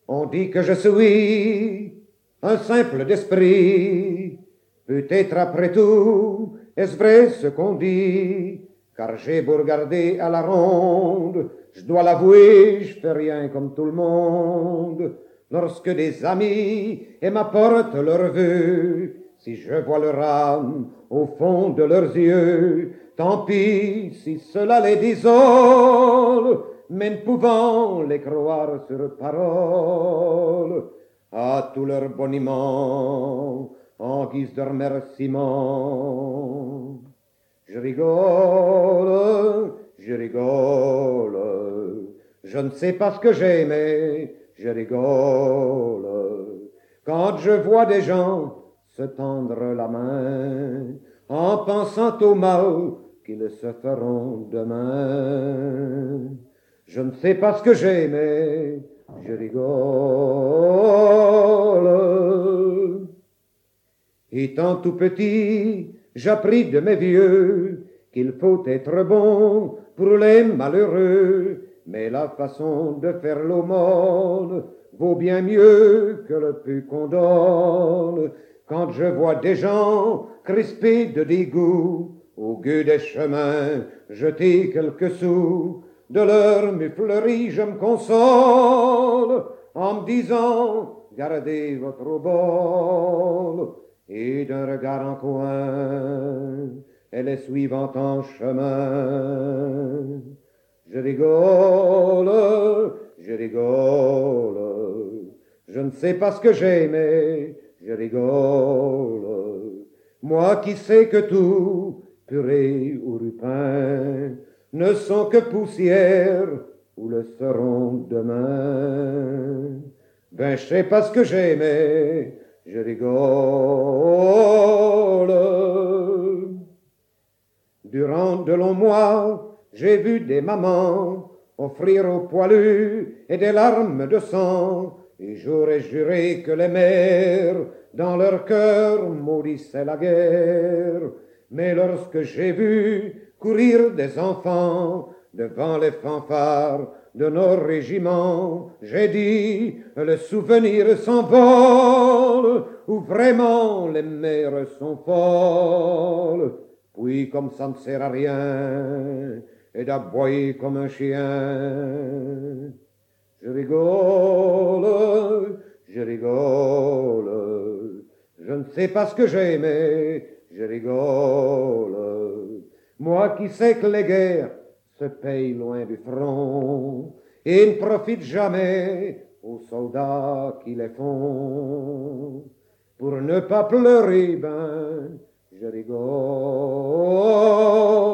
On dit que je suis un simple d'esprit. Peut-être après tout, est-ce vrai ce qu'on dit? Car j'ai beau regarder à la ronde, je dois l'avouer, je fais rien comme tout le monde. Lorsque des amis m'apportent leur vœu, si je vois leur âme au fond de leurs yeux, tant pis si cela les désole, mais ne pouvant les croire sur parole, à tout leur boniment, en guise de remerciement. Je rigole, je rigole, je ne sais pas ce que j'ai, mais je rigole. Quand je vois des gens se tendre la main, en pensant au mal qu'ils se feront demain. Je ne sais pas ce que j'ai, mais je rigole. Étant tout petit, j'appris de mes vieux qu'il faut être bon pour les malheureux, mais la façon de faire l'aumône vaut bien mieux que le peu qu'on donne. Quand je vois des gens crispés de dégoût, au gueux des chemins, jeter quelques sous, de leur muflerie je me console, en me disant, gardez votre obole, et d'un regard en coin, elle est suivante en chemin. Je rigole, je rigole, je ne sais pas ce que j'ai, mais je rigole. Moi qui sais que tout, purée ou rupin, ne sont que poussière ou le seront demain. Ben, je sais pas ce que j'ai, mais je rigole. Durant de longs mois, j'ai vu des mamans offrir aux poilus et des larmes de sang, et j'aurais juré que les mères, dans leur cœur, maudissaient la guerre. Mais lorsque j'ai vu courir des enfants devant les fanfares de nos régiments, j'ai dit, le souvenir s'envole, où vraiment les mères sont folles. Puis, comme ça ne sert à rien, et d'aboyer comme un chien, je rigole, je rigole, je ne sais pas ce que j'ai, mais je rigole. Moi qui sais que les guerres se payent loin du front et ne profitent jamais aux soldats qui les font. Pour ne pas pleurer, ben, je rigole.